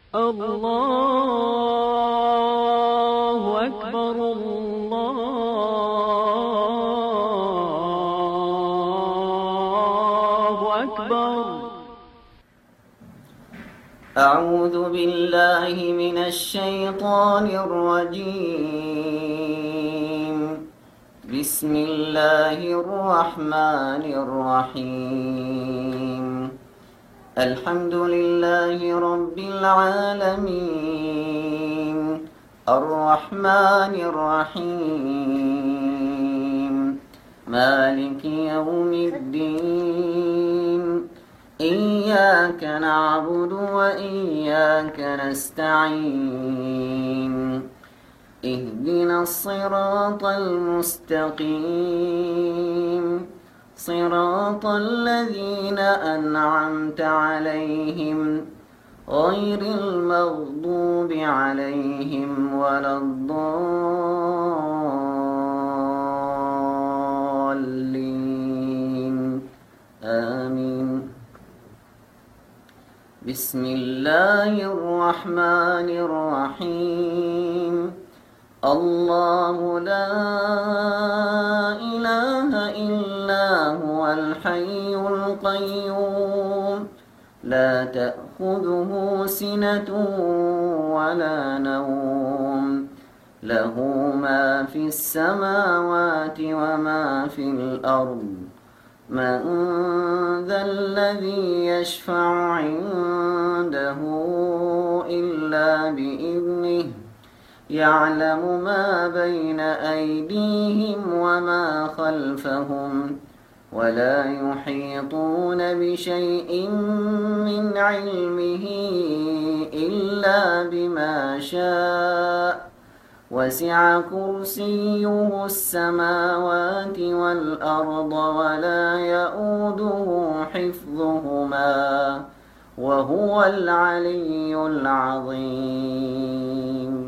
الله أكبر الله أكبر. أعوذ بالله من الشيطان الرجيم. بسم الله الرحمن الرحيم. الحمد لله رب العالمين الرحمن الرحيم مالك يوم الدين. إياك نعبد وإياك نستعين. اهدنا الصراط المستقيم صراط الذين أنعمت عليهم غير المغضوب عليهم ولا الضالين. آمين. بسم الله الرحمن الرحيم. الله لا إله إلا هو الحي القيوم لا تأخذه سنة ولا نوم له ما في السماوات وما في الأرض. من ذا الذي يشفع عنده إلا بإذنه يعلم ما بين أيديهم وما خلفهم ولا يحيطون بشيء من علمه إلا بما شاء. وسع كرسيه السماوات والأرض ولا يؤوده حفظهما وهو العلي العظيم.